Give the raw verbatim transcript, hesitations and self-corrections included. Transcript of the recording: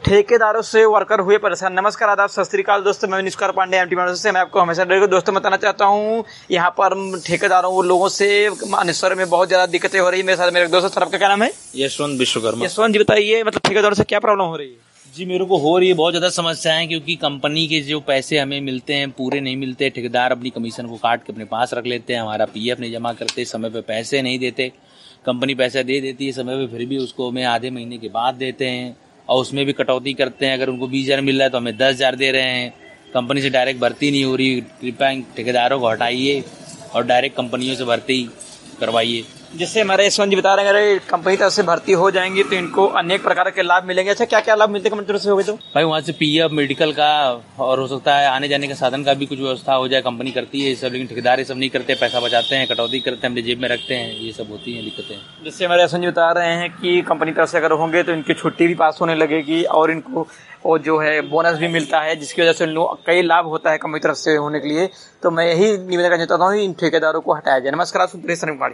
ठेकेदारों से वर्कर हुए परेशान। नमस्कार, आदाब, सत श्री अकाल दोस्तों, मैं निष्कार पांडे एम टी से मैं आपको हमेशा डर दोस्तों बताना चाहता हूँ। यहाँ पर ठेकेदारों वो लोगों से अनिश्वर में बहुत ज्यादा दिक्कतें हो रही है। मेरे साथ मेरे दोस्त, सर आपका क्या नाम है? यशवंत विश्वकर्मा। यशवंत जी बताइए, मतलब ठेकेदारों से क्या प्रॉब्लम हो रही है? जी मेरे को हो रही है बहुत ज़्यादा समस्याएं, क्योंकि कंपनी के जो पैसे हमें मिलते हैं पूरे नहीं मिलते। ठेकेदार अपनी कमीशन को काट के अपने पास रख लेते हैं, हमारा पीएफ नहीं जमा करते, समय पे पैसे नहीं देते। कंपनी पैसा दे देती है समय पे, फिर भी उसको हमें आधे महीने के बाद देते हैं और उसमें भी कटौती करते हैं। अगर उनको बीस हज़ार मिल रहा है तो हमें दस हज़ार दे रहे हैं। कंपनी से डायरेक्ट भर्ती नहीं हो रही। कृपया ठेकेदारों को हटाइए और डायरेक्ट कंपनियों से भर्ती करवाइए। जैसे हमारे यशवंत जी बता रहे हैं, अगर कंपनी तरफ से भर्ती हो जाएंगी तो इनको अनेक प्रकार के लाभ मिलेंगे। अच्छा, क्या क्या लाभ मिलते हैं कंपनी तरफ से? हो गए तो भाई वहाँ से पीएफ, मेडिकल का और हो सकता है आने जाने का साधन का भी कुछ व्यवस्था हो जाए। कंपनी करती है ये सब, लेकिन ठेकेदार ये सब नहीं करते। पैसा बचाते हैं, कटौती करते हैं, अपने जेब में रखते हैं। ये सब होती हैं दिक्कतें। जैसे हमारे यशवंत जी बता रहे हैं कि कंपनी तरफ से अगर होंगे तो इनकी छुट्टी भी पास होने लगेगी और इनको और जो है बोनस भी मिलता है, जिसकी वजह से कई लाभ होता है कंपनी तरफ से होने के लिए। तो मैं यही निवेदन करना चाहता हूँ इन ठेकेदारों को हटाया जाए। नमस्कार।